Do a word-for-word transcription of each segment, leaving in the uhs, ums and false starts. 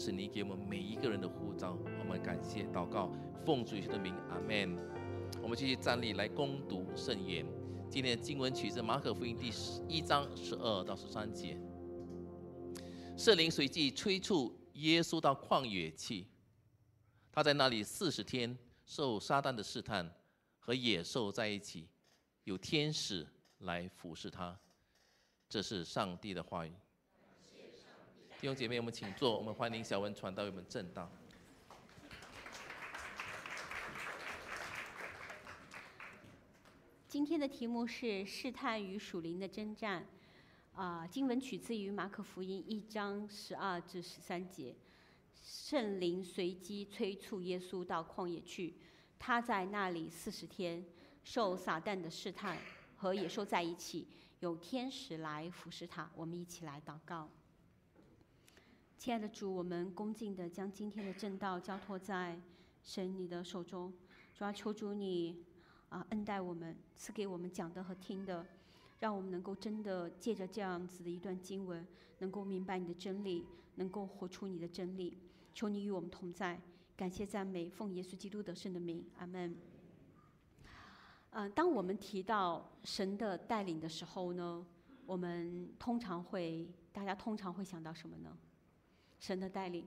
是你给我们每一个人的呼召。我们感谢祷告，奉主耶稣的名，阿们。我们继续站立来攻读圣言。今天的经文取自马可福音第一章十二到十三节。圣灵随即催促耶稣到旷野去，他在那里四十天受撒旦的试探，和野兽在一起，有天使来服侍他。这是上帝的话语。弟兄姐妹，我们请坐。我们欢迎小文传道为我们证道。 今天的题目是试探与属灵的征战。啊、呃，经文取自于马可福音一章十二至十三节。圣灵随即催促耶稣到旷野去，他在那里四十天受撒旦的试探，和野兽在一起，有天使来服侍他。我们一起来祷告。亲爱的主，我们恭敬地将今天的正道交托在神你的手中。主要求主你啊、呃、恩待我们，赐给我们讲的和听的，让我们能够真的借着这样子的一段经文，能够明白你的真理，能够活出你的真理。求你与我们同在，感谢赞美，奉耶稣基督得胜的名，阿们。呃，当我们提到神的带领的时候呢，我们通常会，大家通常会想到什么呢？神的带领，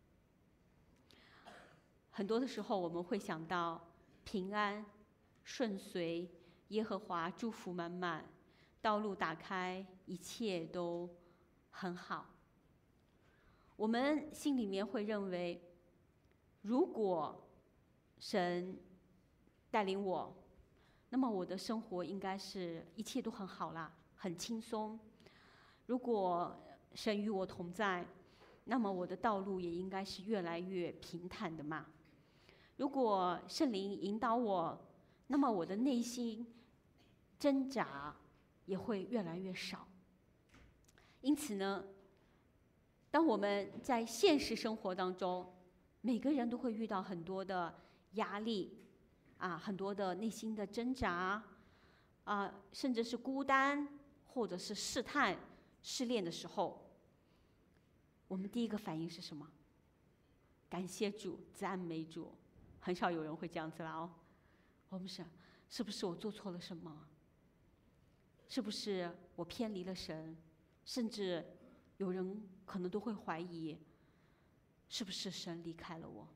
很多的时候我们会想到平安、顺遂，耶和华祝福满满，道路打开，一切都很好。我们心里面会认为，如果神带领我，那么我的生活应该是一切都很好啦，很轻松。如果神与我同在，那么我的道路也应该是越来越平坦的嘛。如果圣灵引导我，那么我的内心挣扎也会越来越少。因此呢，当我们在现实生活当中，每个人都会遇到很多的压力啊，很多的内心的挣扎啊，甚至是孤单，或者是试探、试炼的时候，我们第一个反应是什么？感谢主，赞美主。很少有人会这样子啦哦。我们想，是不是我做错了什么？是不是我偏离了神？甚至有人可能都会怀疑，是不是神离开了我？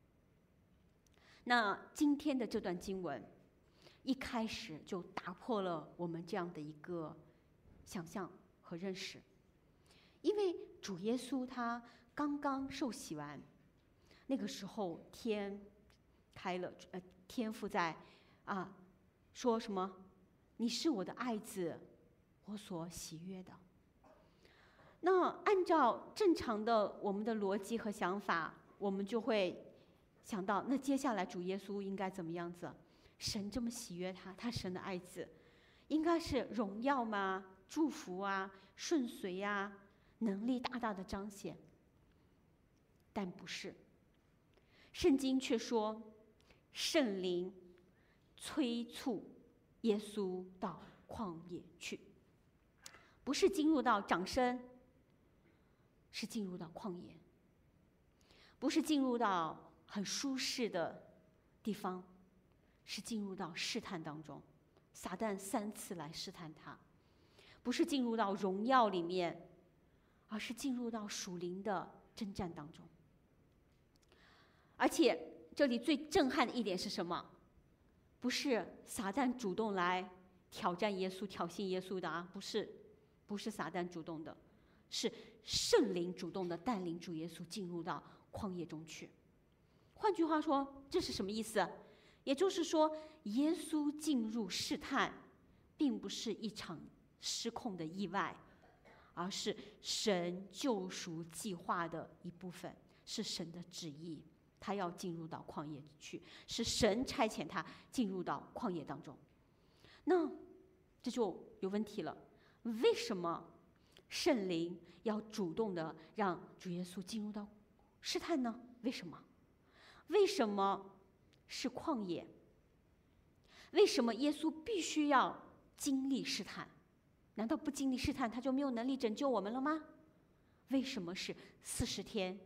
那今天的这段经文，一开始就打破了我们这样的一个想象和认识。因为主耶稣他刚刚受洗完，那个时候天开了，呃，天父在啊说什么？你是我的爱子，我所喜悦的。那按照正常的我们的逻辑和想法，我们就会想到，那接下来主耶稣应该怎么样子？神这么喜悦他，他神的爱子，应该是荣耀吗？祝福啊，顺遂呀、啊。能力大大的彰显，但不是。圣经却说，圣灵催促耶稣到旷野去，不是进入到掌声，是进入到旷野；不是进入到很舒适的地方，是进入到试探当中。撒旦三次来试探他，不是进入到荣耀里面，而是进入到属灵的征战当中。而且这里最震撼的一点是什么？不是撒旦主动来挑战耶稣、挑衅耶稣的啊，不是，不是撒旦主动的，是圣灵主动的带领主耶稣进入到旷野中去。换句话说，这是什么意思？也就是说，耶稣进入试探，并不是一场失控的意外，而是神救赎计划的一部分，是神的旨意，他要进入到旷野去，是神差遣他进入到旷野当中。那这就有问题了，为什么圣灵要主动的让主耶稣进入到试探呢？为什么？为什么是旷野？为什么耶稣必须要经历试探？难道不经历试探他就没有能力拯救我们了吗？为什么是四十天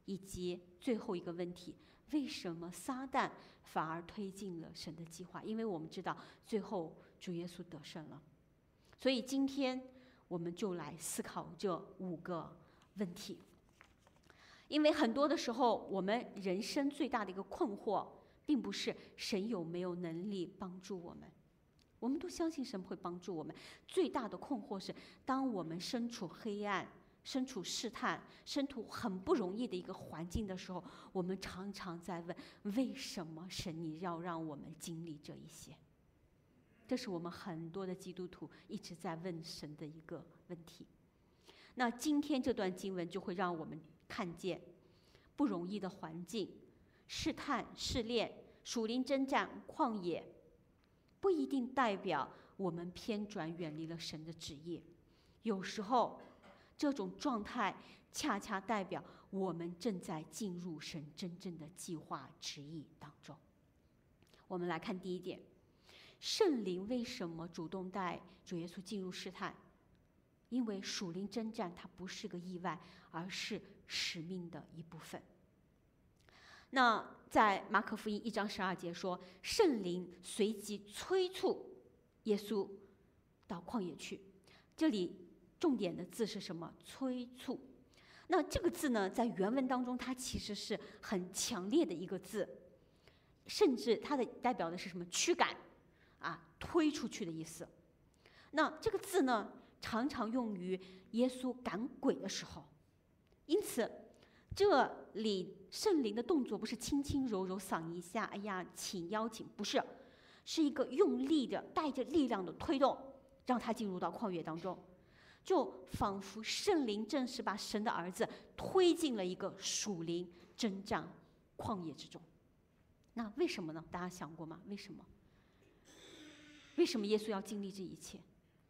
以及最后一个问题，为什么撒旦反而推进了神的计划？因为我们知道最后主耶稣得胜了，所以今天我们就来思考这五个问题。因为很多的时候，我们人生最大的一个困惑，并不是神有没有能力帮助我们，我们都相信神会帮助我们。最大的困惑是，当我们身处黑暗、身处试探、身处很不容易的一个环境的时候，我们常常在问：为什么神你要让我们经历这一些？这是我们很多的基督徒一直在问神的一个问题。那今天这段经文就会让我们看见不容易的环境、试探、试炼、属灵征战、旷野，不一定代表我们偏转远离了神的旨意。有时候这种状态恰恰代表我们正在进入神真正的计划旨意当中。我们来看第一点，圣灵为什么主动带主耶稣进入试探？因为属灵征战它不是个意外，而是使命的一部分。那在马可福音一章十二节说，圣灵随即催促耶稣到旷野去。这里重点的字是什么？催促。那这个字呢，在原文当中它其实是很强烈的一个字，甚至它的代表的是什么？驱赶啊，推出去的意思。那这个字呢，常常用于耶稣赶鬼的时候。因此这里圣灵的动作不是轻轻柔柔嗓一下，哎呀请邀请，不是，是一个用力的带着力量的推动，让他进入到旷野当中，就仿佛圣灵正是把神的儿子推进了一个属灵征战旷野之中。那为什么呢？大家想过吗？为什么？为什么耶稣要经历这一切？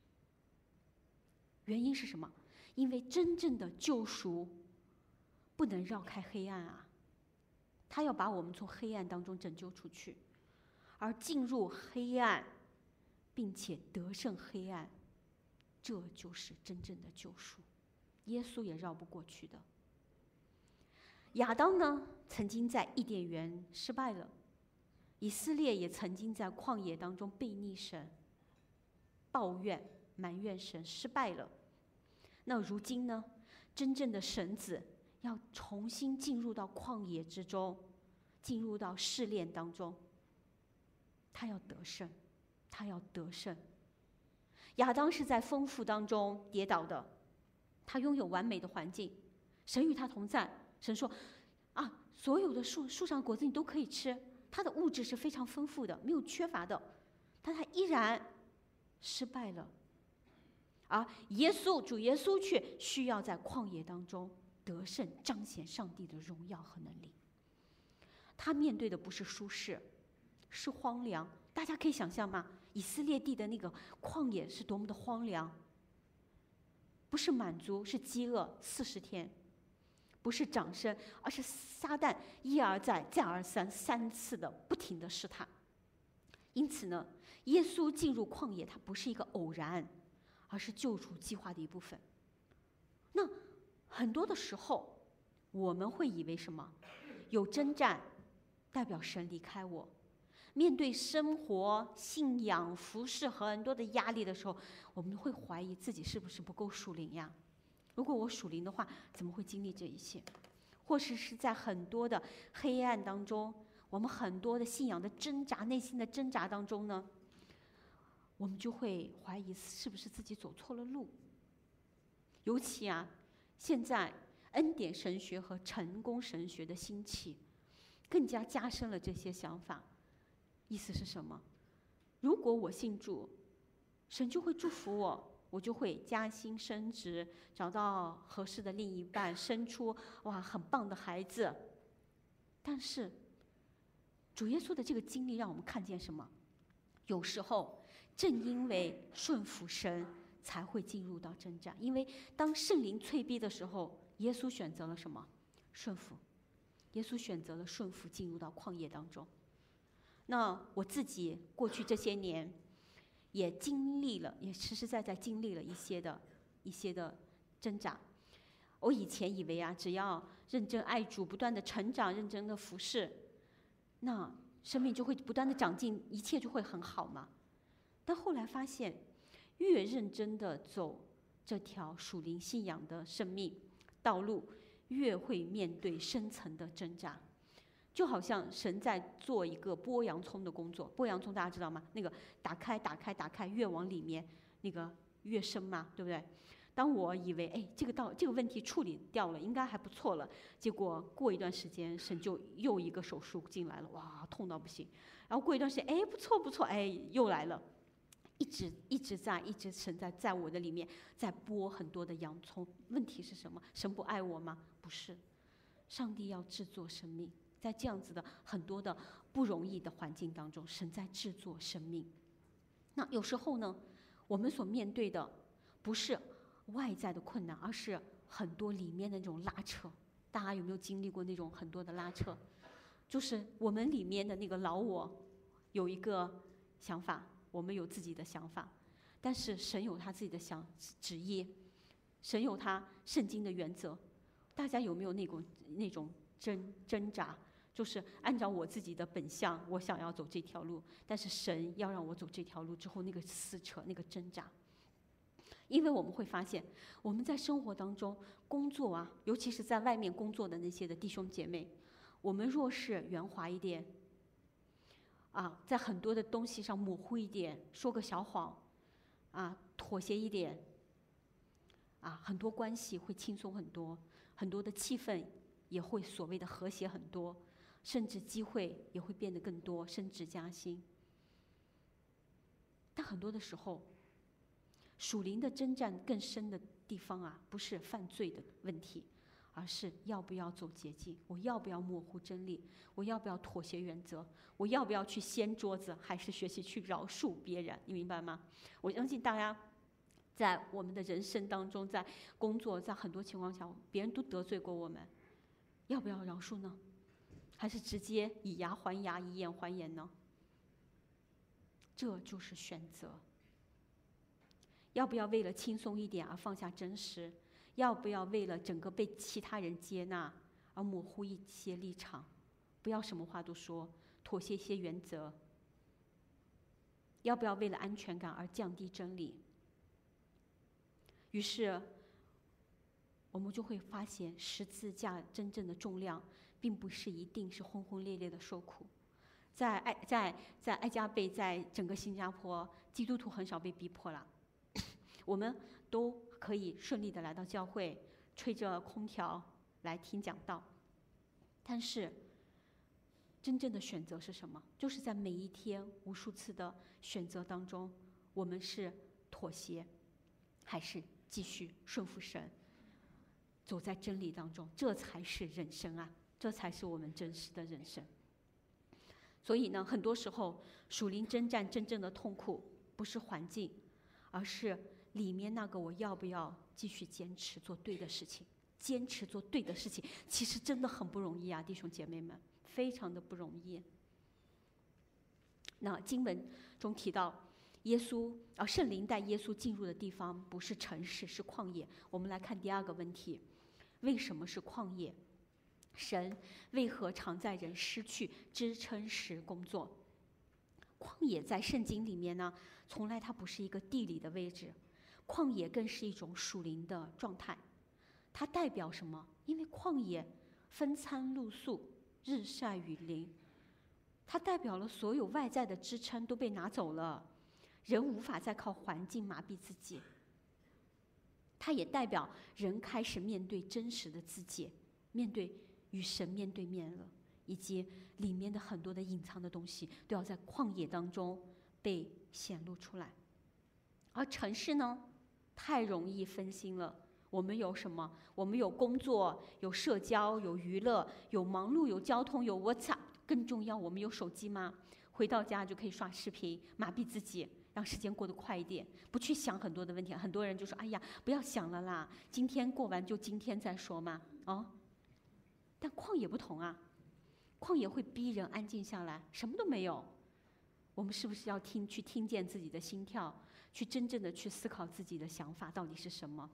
原因是什么？因为真正的救赎不能绕开黑暗啊，他要把我们从黑暗当中拯救出去，而进入黑暗并且得胜黑暗，这就是真正的救赎，耶稣也绕不过去的。亚当呢，曾经在伊甸园失败了，以色列也曾经在旷野当中背逆神，抱怨埋怨神，失败了。那如今呢，真正的神子要重新进入到旷野之中，进入到试炼当中，他要得胜，他要得胜。亚当是在丰富当中跌倒的，他拥有完美的环境，神与他同在。神说啊，所有的树树上果子你都可以吃，他的物质是非常丰富的，没有缺乏的，但他依然失败了。而耶稣主耶稣却需要在旷野当中得胜，彰显上帝的荣耀和能力。他面对的不是舒适，是荒凉。大家可以想象吗？以色列地的那个旷野是多么的荒凉，不是满足，是饥饿四十天，不是掌声，而是撒旦一而再再而三三次的不停的试探。因此呢，耶稣进入旷野，它不是一个偶然，而是救赎计划的一部分。那很多的时候，我们会以为什么？有征战，代表神离开我。面对生活、信仰、服侍和很多的压力的时候，我们会怀疑自己是不是不够属灵呀？如果我属灵的话，怎么会经历这一切？或是是在很多的黑暗当中，我们很多的信仰的挣扎、内心的挣扎当中呢，我们就会怀疑是不是自己走错了路。尤其啊，现在恩典神学和成功神学的兴起，更加加深了这些想法。意思是什么？如果我信主，神就会祝福我，我就会加薪升职，找到合适的另一半，生出哇很棒的孩子。但是主耶稣的这个经历让我们看见什么？有时候正因为顺服神，才会进入到征战。因为当圣灵催逼的时候，耶稣选择了什么？顺服。耶稣选择了顺服，进入到旷野当中。那我自己过去这些年也经历了，也实实在在经历了一些的一些的挣扎。 我以前以为啊，只要认真爱主，不断的成长，认真的服侍，那生命就会不断的长进，一切就会很好嘛。但后来发现，越认真的走这条属灵信仰的生命道路，越会面对深层的挣扎。就好像神在做一个剥洋葱的工作，剥洋葱大家知道吗？那个打开、打开、打开，越往里面那个越深嘛，对不对？当我以为哎，这个到这个问题处理掉了，应该还不错了，结果过一段时间，神就又一个手术进来了，哇，痛到不行。然后过一段时间，哎，不错不错，哎，又来了，一直一直在，一直神在在我的里面在剥很多的洋葱。问题是什么？神不爱我吗？不是，上帝要制作生命。在这样子的很多的不容易的环境当中，神在制作生命。那有时候呢，我们所面对的不是外在的困难，而是很多里面的那种拉扯。大家有没有经历过那种很多的拉扯？就是我们里面的那个老我有一个想法，我们有自己的想法，但是神有他自己的想旨意，神有他圣经的原则。大家有没有那种那种挣挣扎？就是按照我自己的本相，我想要走这条路，但是神要让我走这条路之后，那个撕扯，那个挣扎。因为我们会发现，我们在生活当中工作啊，尤其是在外面工作的那些的弟兄姐妹，我们若是圆滑一点，啊，在很多的东西上模糊一点，说个小谎，啊，妥协一点，啊，很多关系会轻松很多，很多的气氛也会所谓的和谐很多。甚至机会也会变得更多，升职加薪。但很多的时候，属灵的征战更深的地方啊，不是犯罪的问题，而是要不要走捷径，我要不要模糊真理，我要不要妥协原则，我要不要去掀桌子，还是学习去饶恕别人，你明白吗？我相信大家在我们的人生当中，在工作，在很多情况下，别人都得罪过我们，要不要饶恕呢？还是直接以牙还牙，以眼还眼呢？这就是选择。要不要为了轻松一点而放下真实？要不要为了整个被其他人接纳而模糊一些立场？不要什么话都说，妥协一些原则？要不要为了安全感而降低真理？于是，我们就会发现十字架真正的重量，并不是一定是轰轰烈烈的受苦。在爱在在爱加贝，在整个新加坡，基督徒很少被逼迫了，我们都可以顺利的来到教会，吹着空调来听讲道。但是，真正的选择是什么？就是在每一天无数次的选择当中，我们是妥协，还是继续顺服神？走在真理当中，这才是人生啊！这才是我们真实的人生。所以呢，很多时候属灵征战真正的痛苦，不是环境，而是里面那个我要不要继续坚持做对的事情。坚持做对的事情，其实真的很不容易啊，弟兄姐妹们，非常的不容易。那经文中提到，耶稣啊，圣灵带耶稣进入的地方不是城市，是旷野。我们来看第二个问题。为什么是旷野？神为何常在人失去支撑时工作？旷野在圣经里面呢，从来它不是一个地理的位置，旷野更是一种属灵的状态。它代表什么？因为旷野风餐露宿，日晒雨淋，它代表了所有外在的支撑都被拿走了，人无法再靠环境麻痹自己。它也代表人开始面对真实的自己，面对与神面对面了，以及里面的很多的隐藏的东西都要在旷野当中被显露出来。而城市呢，太容易分心了。我们有什么？我们有工作，有社交，有娱乐，有忙碌，有交通，有 WhatsApp。更重要，我们有手机吗？回到家就可以刷视频，麻痹自己，让时间过得快一点，不去想很多的问题。很多人就说：“哎呀，不要想了啦，今天过完就今天再说嘛。”哦，但旷野不同啊，旷野会逼人安静下来，什么都没有。我们是不是要听去听见自己的心跳，去真正的去思考自己的想法到底是什么？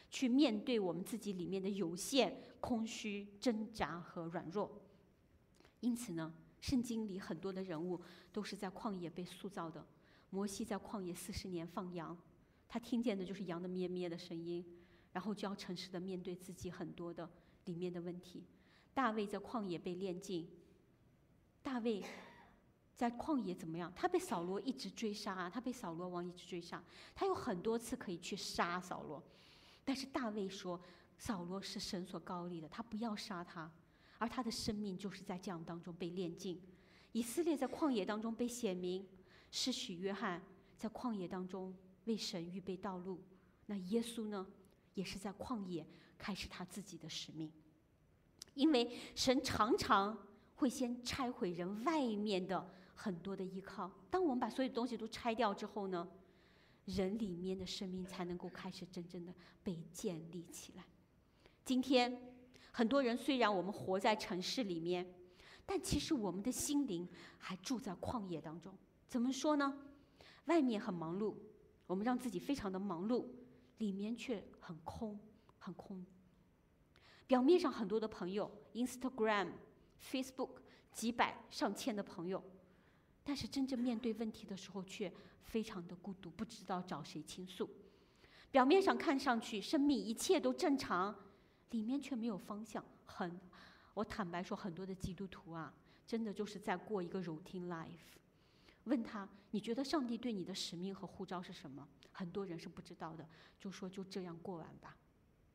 去面对我们自己里面的有限、空虚、挣扎和软弱。因此呢，圣经里很多的人物都是在旷野被塑造的。摩西在旷野四十年放羊，他听见的就是羊的咩咩的声音，然后就要诚实的面对自己很多的里面的问题。大卫在旷野被炼尽，大卫在旷野怎么样？他被扫罗一直追杀啊，他被扫罗王一直追杀，他有很多次可以去杀扫罗，但是大卫说，扫罗是神所膏立的，他不要杀他，而他的生命就是在这样当中被炼尽。以色列在旷野当中被显明，施洗约翰在旷野当中为神预备道路，那耶稣呢，也是在旷野开始他自己的使命。因为神常常会先拆毁人外面的很多的依靠，当我们把所有东西都拆掉之后呢，人里面的生命才能够开始真正的被建立起来。今天很多人虽然我们活在城市里面，但其实我们的心灵还住在旷野当中。怎么说呢？外面很忙碌，我们让自己非常的忙碌，里面却很空很空。表面上很多的朋友 Instagram、Facebook 几百上千的朋友，但是真正面对问题的时候却非常的孤独，不知道找谁倾诉。表面上看上去生命一切都正常，里面却没有方向。很，我坦白说，很多的基督徒啊，真的就是在过一个 routine life。问他，你觉得上帝对你的使命和呼召是什么？很多人是不知道的，就说就这样过完吧。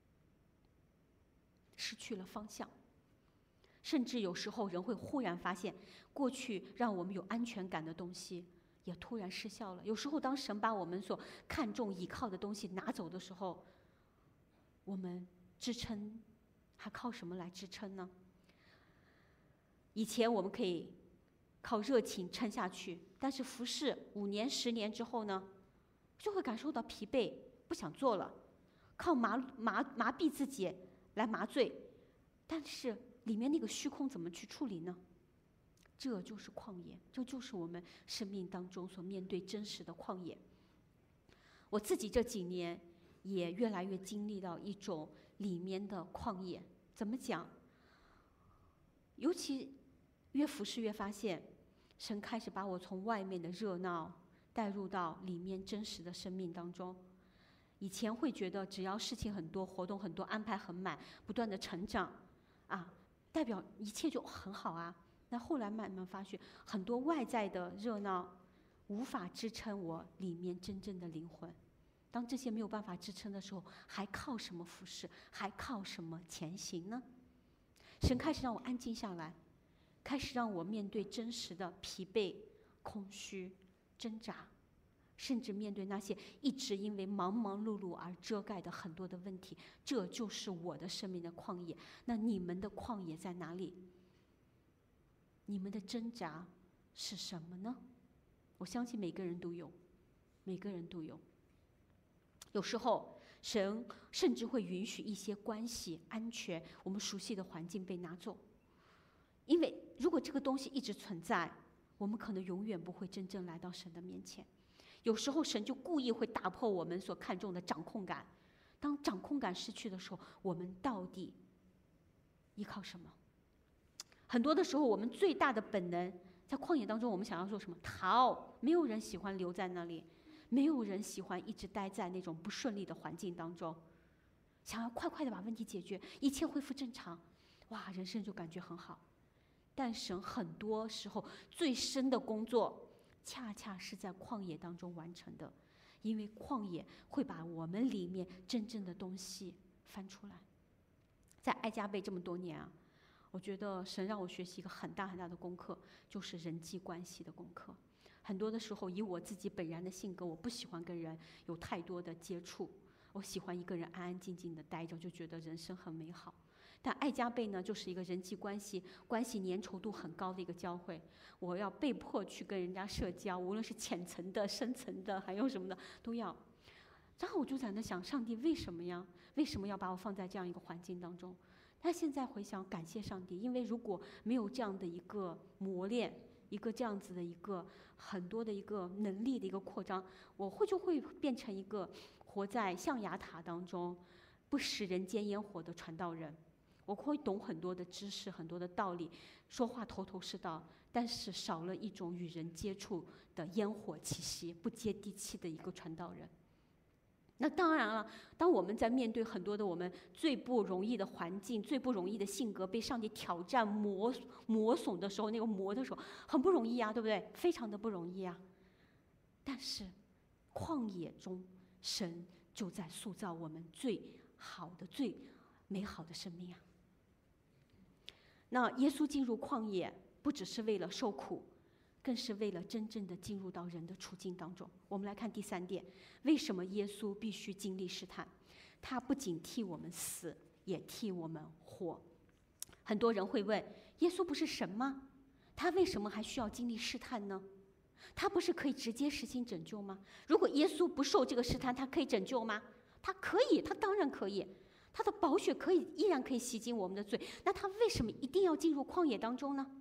失去了方向，甚至有时候人会忽然发现，过去让我们有安全感的东西也突然失效了。有时候当神把我们所看重倚靠的东西拿走的时候，我们支撑还靠什么来支撑呢？以前我们可以靠热情撑下去，但是服侍五年十年之后呢，就会感受到疲惫，不想做了，靠麻麻麻痹自己来麻醉，但是里面那个虚空怎么去处理呢？这就是旷野，这就是我们生命当中所面对真实的旷野。我自己这几年也越来越经历到一种里面的旷野。怎么讲？尤其越服侍越发现，神开始把我从外面的热闹带入到里面真实的生命当中。以前会觉得只要事情很多，活动很多，安排很满，不断的成长啊，代表一切就很好啊。那后来慢慢发现，很多外在的热闹无法支撑我里面真正的灵魂。当这些没有办法支撑的时候，还靠什么服侍？还靠什么前行呢？神开始让我安静下来，开始让我面对真实的疲惫、空虚、挣扎，甚至面对那些一直因为忙忙碌碌而遮盖的很多的问题。这就是我的生命的旷野。那你们的旷野在哪里？你们的挣扎是什么呢？我相信每个人都有，每个人都有。有时候神甚至会允许一些关系、安全、我们熟悉的环境被拿走，因为如果这个东西一直存在，我们可能永远不会真正来到神的面前。有时候神就故意会打破我们所看重的掌控感。当掌控感失去的时候，我们到底依靠什么？很多的时候，我们最大的本能在旷野当中，我们想要做什么？逃。没有人喜欢留在那里，没有人喜欢一直待在那种不顺利的环境当中，想要快快的把问题解决，一切恢复正常，哇，人生就感觉很好。但神很多时候最深的工作，恰恰是在旷野当中完成的，因为旷野会把我们里面真正的东西翻出来。在爱加贝这么多年啊，我觉得神让我学习一个很大很大的功课，就是人际关系的功课。很多的时候，以我自己本然的性格，我不喜欢跟人有太多的接触，我喜欢一个人安安静静的待着，就觉得人生很美好。但爱加贝呢，就是一个人际关系关系粘稠度很高的一个教会，我要被迫去跟人家社交，无论是浅层的、深层的，还有什么的都要。然后我就在那想，上帝为什么呀？为什么要把我放在这样一个环境当中？但现在回想，感谢上帝，因为如果没有这样的一个磨练，一个这样子的一个很多的一个能力的一个扩张，我会就会变成一个活在象牙塔当中， 不食人间烟火的传道人。我会懂很多的知识，很多的道理，说话头头是道，但是少了一种与人接触的烟火气息，不接地气的一个传道人。那当然了，当我们在面对很多的我们最不容易的环境、最不容易的性格被上帝挑战、磨磨损的时候，那个磨的时候很不容易啊，对不对？非常的不容易啊。但是旷野中，神就在塑造我们最好的、最美好的生命啊。那耶稣进入旷野，不只是为了受苦，更是为了真正的进入到人的处境当中。我们来看第三点，为什么耶稣必须经历试探？他不仅替我们死，也替我们活。很多人会问，耶稣不是神吗？他为什么还需要经历试探呢？他不是可以直接实行拯救吗？如果耶稣不受这个试探，他可以拯救吗？他可以，他当然可以。他的宝血可以依然可以洗净我们的罪，那他为什么一定要进入旷野当中呢？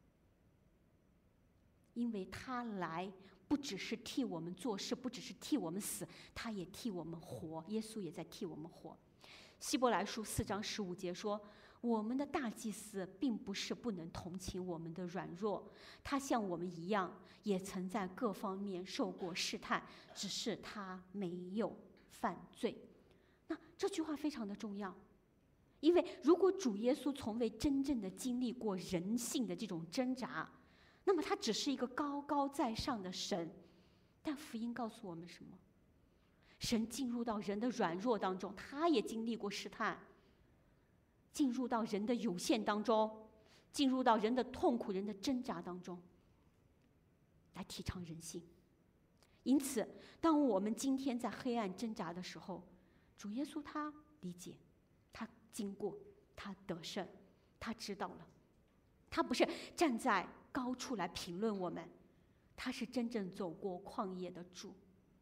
因为他来不只是替我们做事，不只是替我们死，他也替我们活。耶稣也在替我们活。希伯来书四章十五节说，我们的大祭司并不是不能同情我们的软弱，他像我们一样，也曾在各方面受过试探，只是他没有犯罪。那这句话非常的重要，因为如果主耶稣从未真正的经历过人性的这种挣扎，那么他只是一个高高在上的神。但福音告诉我们什么？神进入到人的软弱当中，他也经历过试探，进入到人的有限当中，进入到人的痛苦、人的挣扎当中，来提倡人性。因此，当我们今天在黑暗挣扎的时候，主耶稣他理解，他经过，他得胜，他知道了。他不是站在高处来评论我们，他是真正走过旷野的主。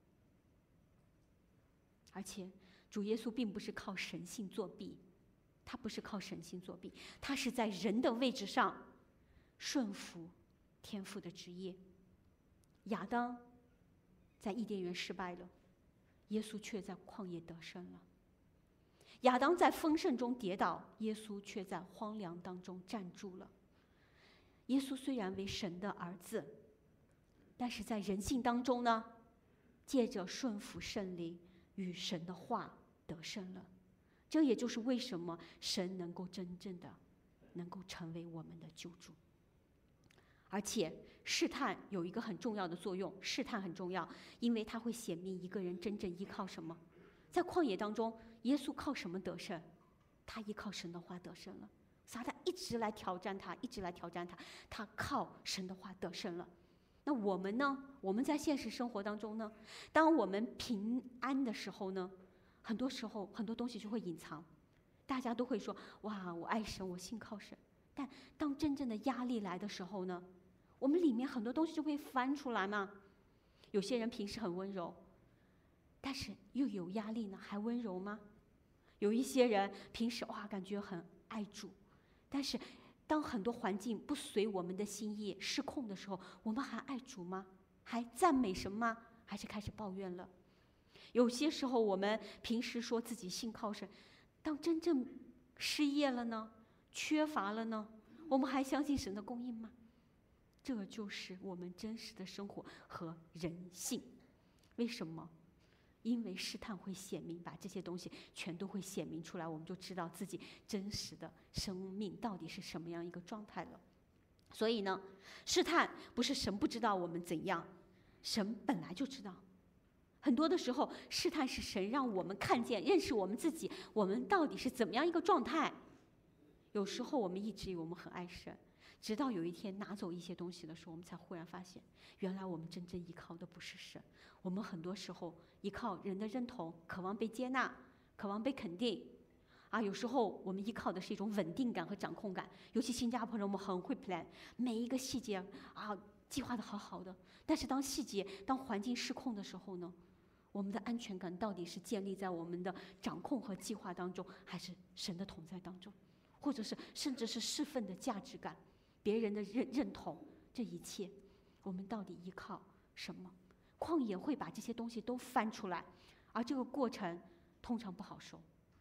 而且主耶稣并不是靠神性作弊，他不是靠神性作弊，他是在人的位置上顺服天父的旨意。亚当在伊甸园失败了，耶稣却在旷野得胜了。亚当在丰盛中跌倒，耶稣却在荒凉当中站住了。耶稣虽然为神的儿子，但是在人性当中呢，借着顺服圣灵与神的话得胜了。这也就是为什么神能够真正的能够成为我们的救主。而且试探有一个很重要的作用，试探很重要，因为它会显明一个人真正依靠什么。在旷野当中，耶稣靠什么得胜？他依靠神的话得胜了。撒旦一直来挑战他，一直来挑战他，他靠神的话得胜了。那我们呢？我们在现实生活当中呢？当我们平安的时候呢，很多时候很多东西就会隐藏，大家都会说：“哇，我爱神，我信靠神。”但当真正的压力来的时候呢，我们里面很多东西就会翻出来嘛。有些人平时很温柔，但是又有压力呢，还温柔吗？有一些人平时哇感觉很爱主，但是当很多环境不随我们的心意失控的时候，我们还爱主吗？还赞美神吗？还是开始抱怨了？有些时候我们平时说自己信靠神，当真正失业了呢，缺乏了呢，我们还相信神的供应吗？这就是我们真实的生活和人性。为什么？因为试探会显明，把这些东西全都会显明出来，我们就知道自己真实的生命到底是什么样一个状态了。所以呢，试探不是神不知道我们怎样，神本来就知道。很多的时候，试探是神让我们看见、认识我们自己，我们到底是怎么样一个状态。有时候我们一直以为我们很爱神，直到有一天拿走一些东西的时候，我们才忽然发现，原来我们真正依靠的不是神。我们很多时候依靠人的认同，渴望被接纳，渴望被肯定。啊，有时候我们依靠的是一种稳定感和掌控感。尤其新加坡人，我们很会 plan， 每一个细节啊计划的好好的。但是当细节、当环境失控的时候呢，我们的安全感到底是建立在我们的掌控和计划当中，还是神的同在当中？或者是甚至是侍奉的价值感、别人的认认同，这一切，我们到底依靠什么？旷野会把这些东西都翻出来，而这个过程通常不好受。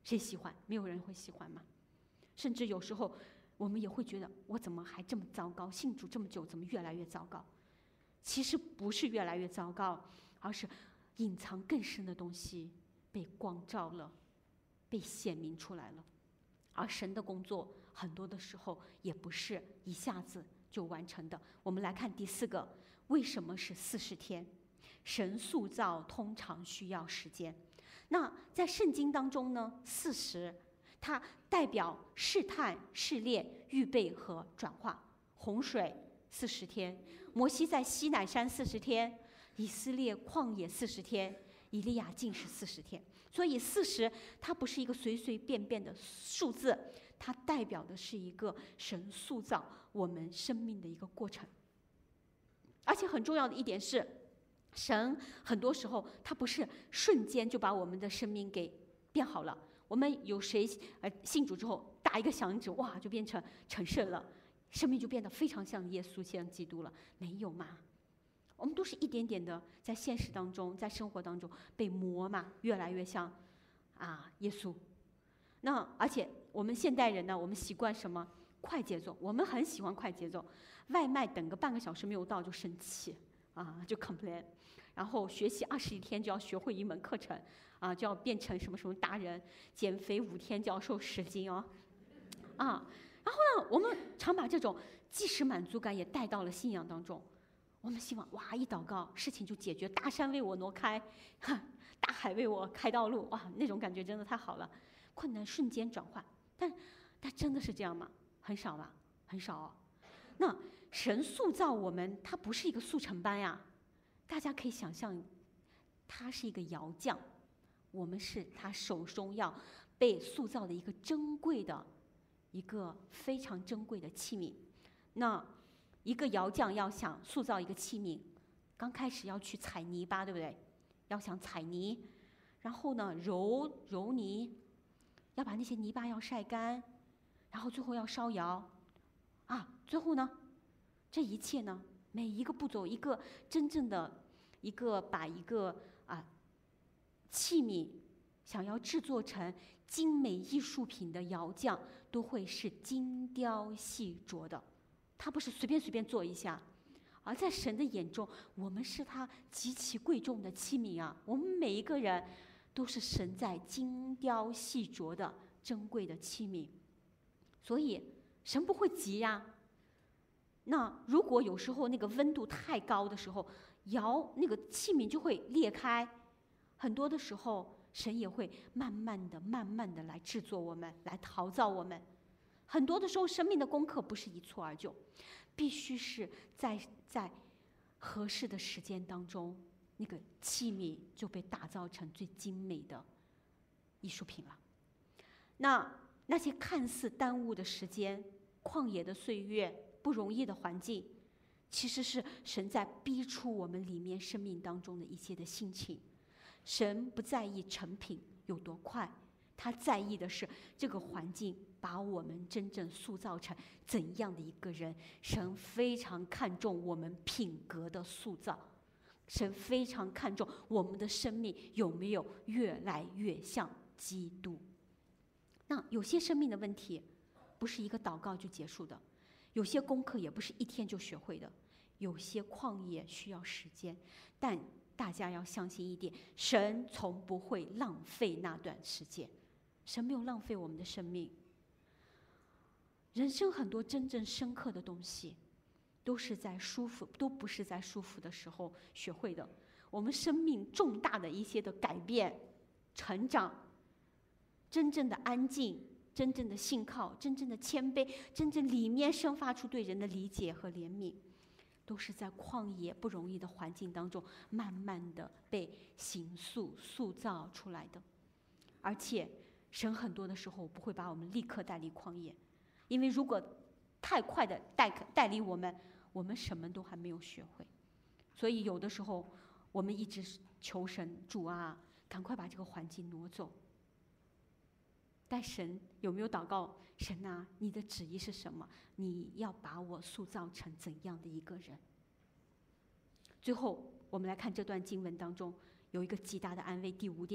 谁喜欢？没有人会喜欢嘛。甚至有时候我们也会觉得，我怎么还这么糟糕？信主这么久，怎么越来越糟糕？其实不是越来越糟糕，而是隐藏更深的东西被光照了，被显明出来了。而神的工作很多的时候也不是一下子就完成的。我们来看第四个，为什么是四十天？神塑造通常需要时间。那在圣经当中呢，四十它代表试探、试炼、预备和转化。洪水四十天，摩西在西乃山四十天，以色列旷野四十天，以利亚禁食四十天。所以四十它不是一个随随便便的数字，它代表的是一个神塑造我们生命的一个过程。而且很重要的一点是，神很多时候他不是瞬间就把我们的生命给变好了。我们有谁呃信主之后打一个响指，哇，就变成成圣了，生命就变得非常像耶稣，像基督了？没有嘛。我们都是一点点的在现实当中，在生活当中被磨嘛，越来越像啊耶稣。那而且我们现代人呢，我们习惯什么？快节奏，我们很喜欢快节奏。外卖等个半个小时没有到就生气啊，就 complain。然后学习二十一天就要学会一门课程啊，就要变成什么什么达人。减肥五天就要瘦十斤哦，啊。然后呢，我们常把这种即时满足感也带到了信仰当中。我们希望哇，一祷告事情就解决，大山为我挪开，哈，大海为我开道路，哇，那种感觉真的太好了，困难瞬间转换。但但真的是这样吗？很少吧，很少哦。那神塑造我们，它不是一个速成班呀。大家可以想象，他是一个窑匠，我们是他手中要被塑造的一个珍贵的、一个非常珍贵的器皿。那一个窑匠要想塑造一个器皿，刚开始要去采泥巴，对不对？要想采泥，然后呢揉揉泥，要把那些泥巴要晒干，然后最后要烧窑，啊，最后呢，这一切呢，每一个步骤，一个真正的一个把一个啊器皿想要制作成精美艺术品的窑匠，都会是精雕细琢的。他不是随便随便做一下，而在神的眼中，我们是他极其贵重的器皿啊！我们每一个人都是神在精雕细琢的珍贵的器皿，所以神不会急呀。那如果有时候那个温度太高的时候，窑那个器皿就会裂开，很多的时候神也会慢慢的、慢慢的来制作我们，来陶造我们。很多的时候，生命的功课不是一蹴而就，必须是在在合适的时间当中，那个器皿就被打造成最精美的艺术品了。那那些看似耽误的时间、旷野的岁月、不容易的环境，其实是神在逼出我们里面生命当中的一些的心情。神不在意成品有多快，他在意的是这个环境把我们真正塑造成怎样的一个人。神非常看重我们品格的塑造，神非常看重我们的生命有没有越来越像基督。那有些生命的问题不是一个祷告就结束的，有些功课也不是一天就学会的，有些旷野需要时间。但大家要相信一点，神从不会浪费那段时间，神没有浪费我们的生命。人生很多真正深刻的东西，都是在舒服，都不是在舒服的时候学会的。我们生命重大的一些的改变、成长，真正的安静，真正的信靠，真正的谦卑，真正里面生发出对人的理解和怜悯，都是在旷野不容易的环境当中，慢慢的被形塑、塑造出来的。而且，神很多的时候不会把我们立刻带离旷野，因为如果太快的带带离我们，我们什么都还没有学会。所以有的时候，我们一直求神主啊，赶快把这个环境挪走。但神有没有祷告？神啊，你的旨意是什么？你要把我塑造成怎样的一个人？最后，我们来看这段经文当中有一个极大的安慰。第五点，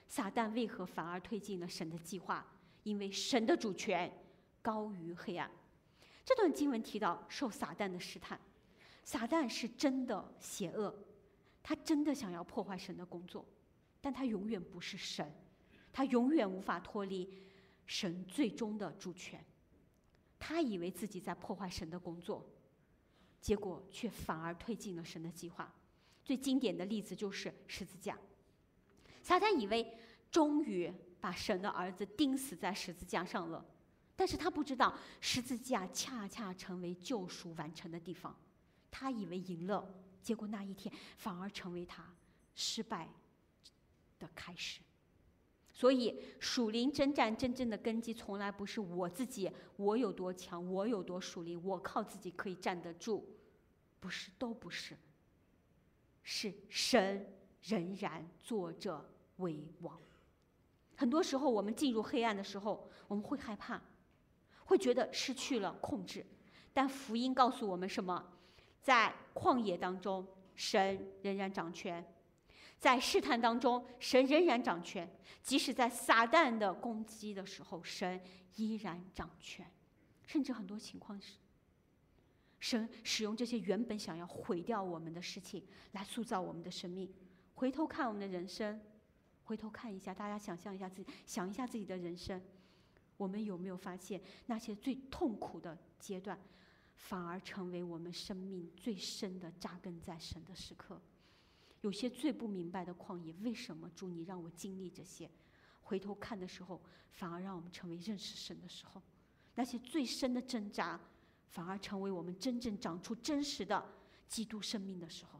撒旦为何反而推进了神的计划？因为神的主权高于黑暗。这段经文提到受撒旦的试探，撒旦是真的邪恶，他真的想要破坏神的工作，但他永远不是神，他永远无法脱离神最终的主权。他以为自己在破坏神的工作，结果却反而推进了神的计划。最经典的例子就是十字架。撒旦以为终于把神的儿子钉死在十字架上了，但是他不知道十字架恰恰成为救赎完成的地方。他以为赢了，结果那一天反而成为他失败的开始。所以属灵征战真正的根基从来不是我自己，我有多强，我有多属灵，我靠自己可以站得住，不是，都不是，是神仍然坐着为王。很多时候我们进入黑暗的时候，我们会害怕，会觉得失去了控制，但福音告诉我们什么？在旷野当中，神仍然掌权，在试探当中，神仍然掌权，即使在撒旦的攻击的时候，神依然掌权。甚至很多情况是，神使用这些原本想要毁掉我们的事情来塑造我们的生命。回头看我们的人生，回头看一下，大家想象一下自己，想一下自己的人生，我们有没有发现那些最痛苦的阶段，反而成为我们生命最深的扎根在神的时刻？有些最不明白的旷野，为什么主你让我经历这些？回头看的时候，反而让我们成为认识神的时候。那些最深的挣扎，反而成为我们真正长出真实的基督生命的时候。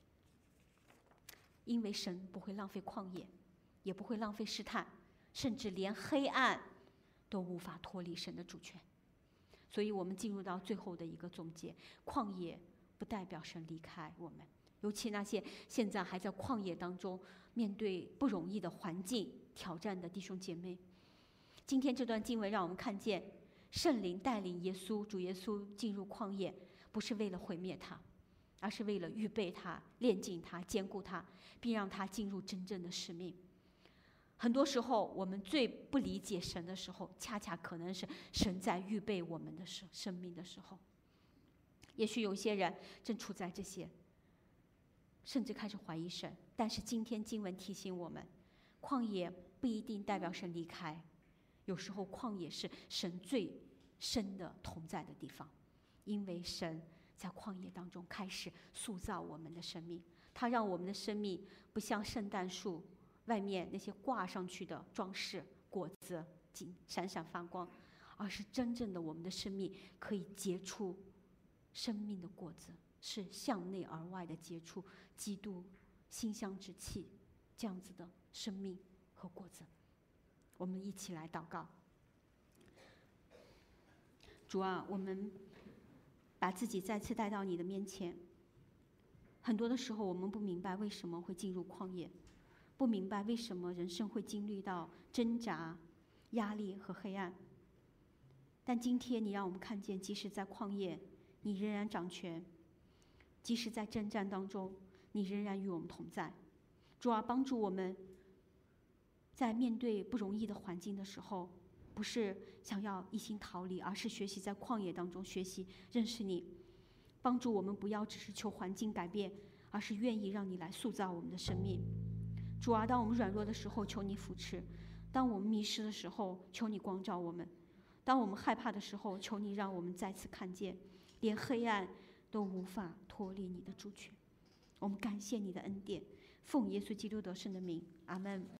因为神不会浪费旷野，也不会浪费试探，甚至连黑暗都无法脱离神的主权。所以我们进入到最后的一个总结，旷野不代表神离开我们。尤其那些现在还在旷野当中面对不容易的环境挑战的弟兄姐妹，今天这段经文让我们看见圣灵带领耶稣主耶稣进入旷野，不是为了毁灭他，而是为了预备他、炼净他、坚固他，并让他进入真正的使命。很多时候我们最不理解神的时候，恰恰可能是神在预备我们的生命的时候。也许有些人正处在这些，甚至开始怀疑神。但是今天经文提醒我们，旷野不一定代表神离开，有时候旷野是神最深的同在的地方，因为神在旷野当中开始塑造我们的生命。他让我们的生命不像圣诞树外面那些挂上去的装饰果子闪闪发光，而是真正的我们的生命可以结出生命的果子，是向内而外的结出基督馨香之气这样子的生命和果子。我们一起来祷告。主啊，我们把自己再次带到你的面前。很多的时候我们不明白为什么会进入旷野，不明白为什么人生会经历到挣扎、压力和黑暗。但今天你让我们看见，即使在旷野你仍然掌权，即使在征战当中你仍然与我们同在。主啊，帮助我们在面对不容易的环境的时候，不是想要一心逃离，而是学习在旷野当中学习认识你。帮助我们不要只是求环境改变，而是愿意让你来塑造我们的生命。主啊，当我们软弱的时候，求你扶持；当我们迷失的时候，求你光照我们；当我们害怕的时候，求你让我们再次看见，连黑暗都无法脱离你的主权。我们感谢你的恩典，奉耶稣基督得胜的名，阿们。